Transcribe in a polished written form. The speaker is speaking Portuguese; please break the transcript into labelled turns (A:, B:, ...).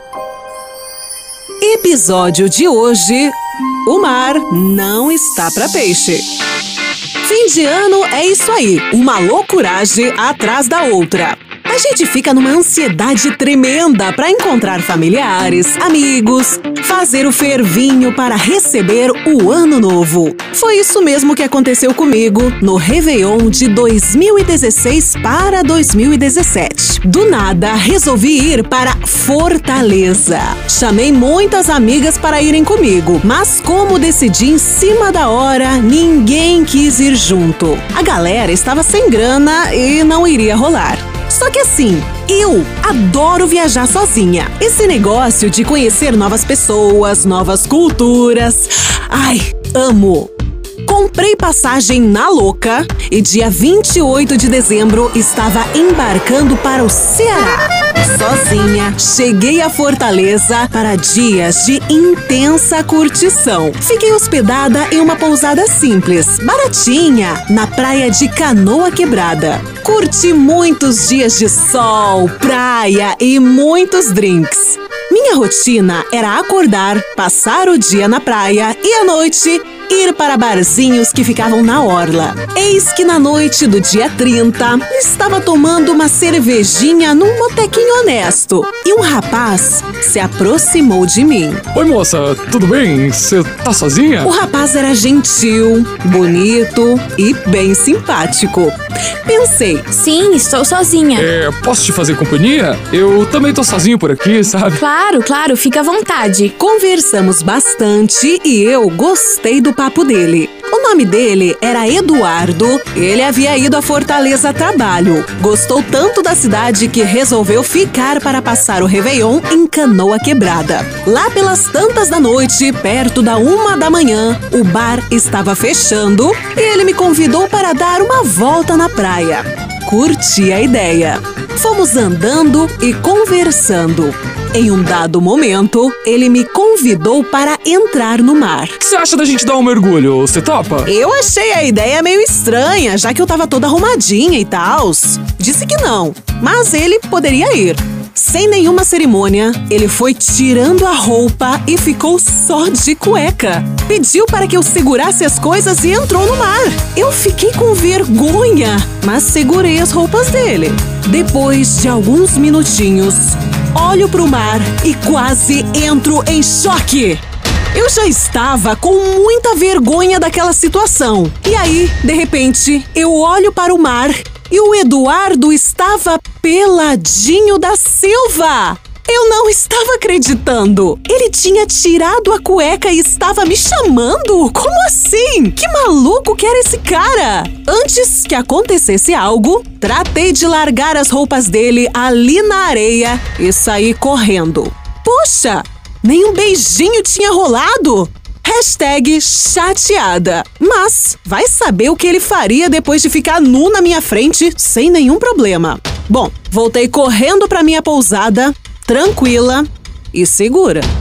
A: Episódio de hoje: o mar não está para peixe. Fim de ano é isso aí, uma loucuragem atrás da outra. A gente fica numa ansiedade tremenda para encontrar familiares, amigos, fazer o fervinho para receber o ano novo. Foi isso mesmo que aconteceu comigo no Réveillon de 2016 para 2017. Do nada, resolvi ir para Fortaleza. Chamei muitas amigas para irem comigo, mas como decidi em cima da hora, ninguém quis ir junto. A galera estava sem grana e não iria rolar. Só que assim, eu adoro viajar sozinha. Esse negócio de conhecer novas pessoas, novas culturas. Ai, amo! Comprei passagem na louca e dia 28 de dezembro estava embarcando para o Ceará. Sozinha, cheguei a Fortaleza para dias de intensa curtição. Fiquei hospedada em uma pousada simples, baratinha, na praia de Canoa Quebrada. Curti muitos dias de sol, praia e muitos drinks. Minha rotina era acordar, passar o dia na praia e à noite ir para barzinhos que ficavam na orla. Eis que na noite do dia 30, estava tomando uma cervejinha num botequinho honesto e um rapaz se aproximou de mim.
B: Oi, moça, tudo bem? Você tá sozinha?
A: O rapaz era gentil, bonito e bem simpático. Pensei,
C: sim, estou sozinha.
B: Posso te fazer companhia? Eu também tô sozinho por aqui, sabe?
C: Claro, fica à vontade.
A: Conversamos bastante e eu gostei do papo dele. O nome dele era Eduardo. Ele havia ido a Fortaleza a trabalho. Gostou tanto da cidade que resolveu ficar para passar o Réveillon em Canoa Quebrada. Lá pelas tantas da noite, perto da 1 da manhã, o bar estava fechando e ele me convidou para dar uma volta na praia. Curti a ideia. Fomos andando e conversando. Em um dado momento, ele me convidou para entrar no mar.
B: O que você acha da gente dar um mergulho? Você topa?
A: Eu achei a ideia meio estranha, já que eu tava toda arrumadinha e tal. Disse que não, mas ele poderia ir. Sem nenhuma cerimônia, ele foi tirando a roupa e ficou só de cueca. Pediu para que eu segurasse as coisas e entrou no mar. Eu fiquei com vergonha, mas segurei as roupas dele. Depois de alguns minutinhos, olho pro mar e quase entro em choque. Eu já estava com muita vergonha daquela situação. E aí, de repente, eu olho para o mar e o Eduardo estava peladinho da Silva. Eu não estava acreditando. Ele tinha tirado a cueca e estava me chamando? Como assim? Que maluco que era esse cara? Antes que acontecesse algo, tratei de largar as roupas dele ali na areia e saí correndo. Poxa, nem um beijinho tinha rolado. #chateada. Mas vai saber o que ele faria depois de ficar nu na minha frente sem nenhum problema. Bom, voltei correndo para minha pousada, tranquila e segura.